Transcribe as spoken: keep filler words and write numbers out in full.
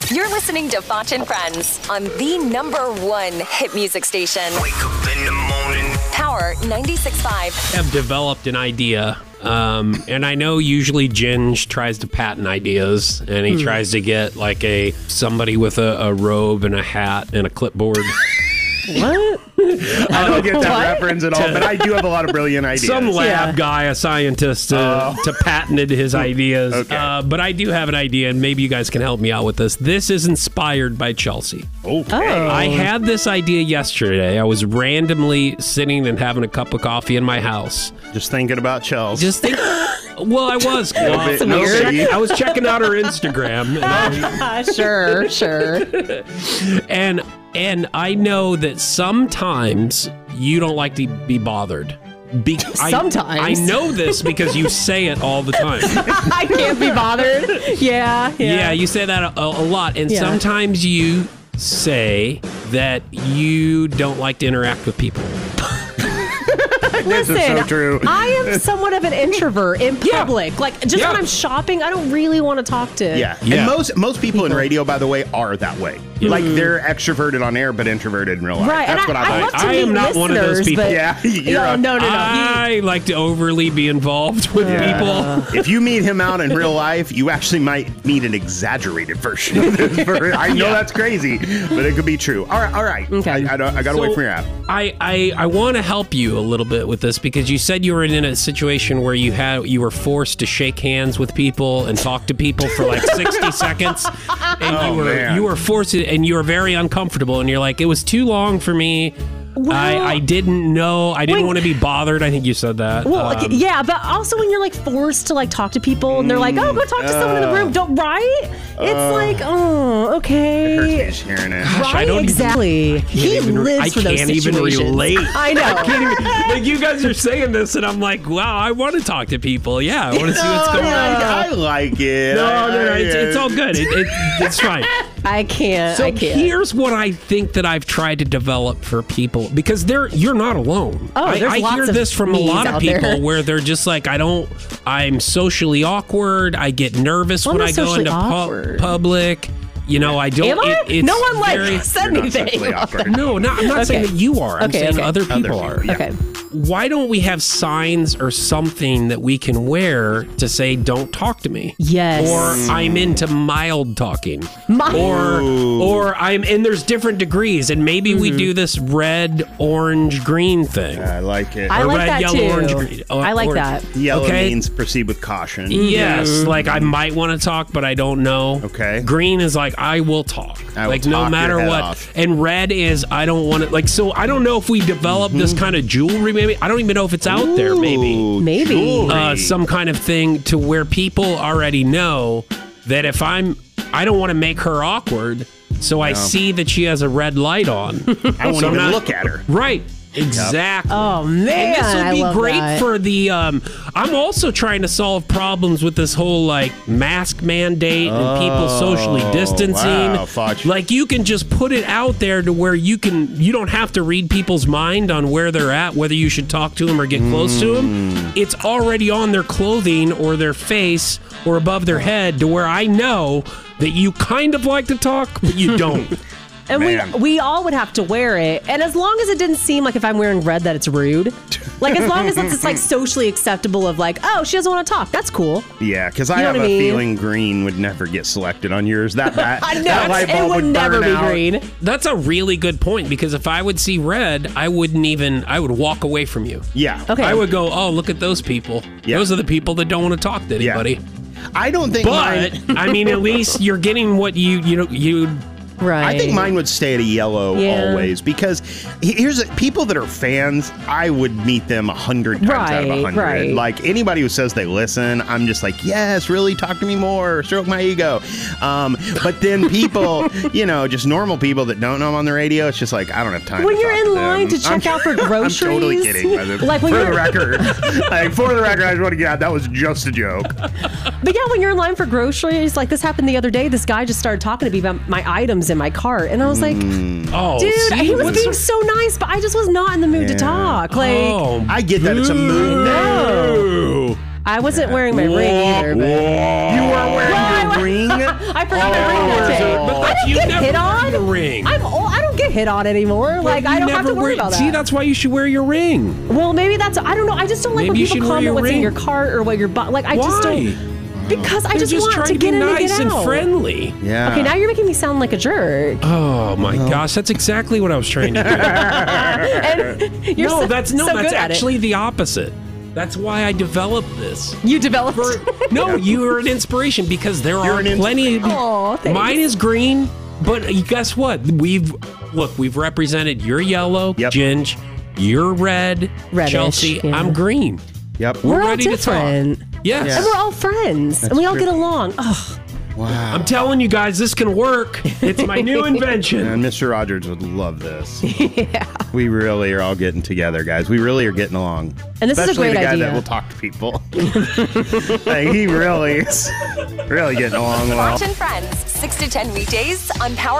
You're listening to Foch and Friends on the number one hit music station. Wake up in the morning. Power ninety-six point five. I've developed an idea, um, and I know usually Ginge tries to patent ideas, and he mm. tries to get like a somebody with a, a robe and a hat and a clipboard. What? I don't get that reference at all, but I do have a lot of brilliant ideas. Some lab yeah. guy, a scientist, uh, oh. to patented his ideas. Okay. Uh, but I do have an idea, and maybe you guys can help me out with this. This is inspired by Chelsea. Okay. Oh. I had this idea yesterday. I was randomly sitting and having a cup of coffee in my house. Just thinking about Chelsea. Just think. Well, I was. No bit, no I, was check, I was checking out her Instagram. And sure, sure. And and I know that sometimes you don't like to be bothered. Be- Sometimes. I, I know this because you say it all the time. I can't be bothered. Yeah, yeah. Yeah, you say that a, a lot. And yeah. sometimes you say that you don't like to interact with people. Listen, this is so true. I am somewhat of an introvert in public. Yeah. Like, just yeah. when I'm shopping, I don't really want to talk to. Yeah. yeah. And most most people, people in radio, by the way, are that way. Yeah. Like, they're extroverted on air, but introverted in real life. Right. That's and what I, I, I like. love to I meet am not one of those people. But, yeah. You're no, a, no, no, no. I like to overly be involved with yeah. people. If you meet him out in real life, you actually might meet an exaggerated version of this. I know yeah. that's crazy, but it could be true. All right. All right. Okay. I, I, don't, I got to so wait for your app. I, I, I want to help you a little bit with this because you said you were in a situation where you had you were forced to shake hands with people and talk to people for like sixty seconds, and oh, you were man. you were forced to, and you were very uncomfortable, and you're like, it was too long for me. Well, I, I didn't know. I didn't wait, want to be bothered. I think you said that. Well, um, like, yeah, but also when you're like forced to like talk to people and they're like, "Oh, go talk to uh, someone in the room." Don't right? It's uh, like, oh, okay. It hurts me just hearing it. Gosh, right? I don't exactly. Even, he even, lives I for those can't situations. even relate. I know. I can't even, like you guys are saying this, and I'm like, wow, I want to talk to people. Yeah, I want to see what's going no, on. I like it. No, I, no, no, I, it's, it's all good. It, it, it's fine. I can't. So I can't. here's what I think that I've tried to develop for people because they're you're not alone. Oh, I, there's I lots hear of this from a lot of out people there. where they're just like, I don't. I'm socially awkward. I get nervous well, when I'm I go socially into pu- public. You know, I don't. Am I? It, it's no one like very, said anything. No, not, I'm not okay. saying that you are. I'm okay, saying okay. other people other are. people, yeah. Okay. Why don't we have signs or something that we can wear to say, don't talk to me? Yes. Or I'm into mild talking. Mild. Or, or I'm, and there's different degrees, and maybe mm-hmm. we do this red, orange, green thing. Yeah, I like it. I or like red, that yellow, too. orange, green. Uh, I like orange. that. Yellow okay? means proceed with caution. Yes, Mm-hmm. like I might want to talk, but I don't know. Okay. Green is like I will talk. I will like talk no matter your head what. off. And red is I don't want to. Like so, I don't know if we develop mm-hmm. this kind of jewelry. Maybe I don't even know if it's out Ooh, there. Maybe. Maybe. Uh, some kind of thing to where people already know that if I'm, I don't want to make her awkward. So I no. see that she has a red light on. I won't so even not, look at her. Right. Exactly. Oh man, and this would I be love great that. for the. Um, I'm also trying to solve problems with this whole like mask mandate and oh, people socially distancing. Wow, Foch. Like you can just put it out there to where you can. You don't have to read people's mind on where they're at, whether you should talk to them or get close mm. to them. It's already on their clothing or their face or above their head to where I know that you kind of like to talk, but you don't. And Man. we we all would have to wear it. And as long as it didn't seem like if I'm wearing red that it's rude. Like as long as it's like socially acceptable of like, oh, she doesn't want to talk. That's cool. Yeah, because I You know have what a I mean? feeling green would never get selected on yours. That, that, I know. that light bulb It would, would never burn be out. green. That's a really good point because if I would see red, I wouldn't even, I would walk away from you. Yeah. Okay. I would go, oh, look at those people. Yeah. Those are the people that don't want to talk to anybody. Yeah. I don't think But, mine... I mean, at least you're getting what you, you know, you... Right. I think mine would stay at a yellow Yeah. always because he- here's a, people that are fans. I would meet them a hundred times out of a Right, hundred. right. Like anybody who says they listen, I'm just like, yes, really, talk to me more, stroke my ego. Um, but then people, you know, just normal people that don't know I'm on the radio, it's just like I don't have time. When to you're talk in to line them. to check I'm, out for groceries. I'm totally kidding. By the, Like when for you're- the record, like for the record, I just want to get out. That was just a joke. But yeah, when you're in line for groceries, like this happened the other day. This guy just started talking to me about my items in my cart, and I was like, Oh, dude, see, he was what's- being so nice, but I just was not in the mood to Yeah. talk. Like, Oh, I get that it's a mood. no. I wasn't wearing my ring either. But You weren't wearing Well, your ring. I forgot my ring that day. But don't You get never hit wear on. your ring. I'm old. I don't get hit on anymore. Like You I don't have never to worry wear- about that. See, that's why you should wear your ring. Well, maybe that's. I don't know. I just don't like Maybe when you people should wear comment your what's in ring. your cart or what you're buying. Like I just Why? don't. Because I They're just, just want trying to to get be in nice and and get out. friendly. Yeah. Okay, now you're making me sound like a jerk. Oh my gosh, that's exactly what I was trying to do. And you're no, so, that's no, so that's good at it. actually the opposite. That's why I developed this. You developed. For, no, you are an inspiration because there You're are an ins- plenty. Of, Aw, thanks. mine is green, but guess what? We've look, we've represented. You're yellow, Yep. Ginge. You're red, Reddish, Chelsea. yeah. I'm green. Yep. We're all ready to talk. different. Yes. Yeah. And we're all friends, and we all true. get along. Oh, Wow. I'm telling you guys, this can work. It's my new invention. And Mister Rogers would love this. Yeah. We really are all getting together, guys. We really are getting along. And this is a Especially great the guy idea. that will talk to people. Like, he really is really getting along well. Fox and Friends, six to ten weekdays on Power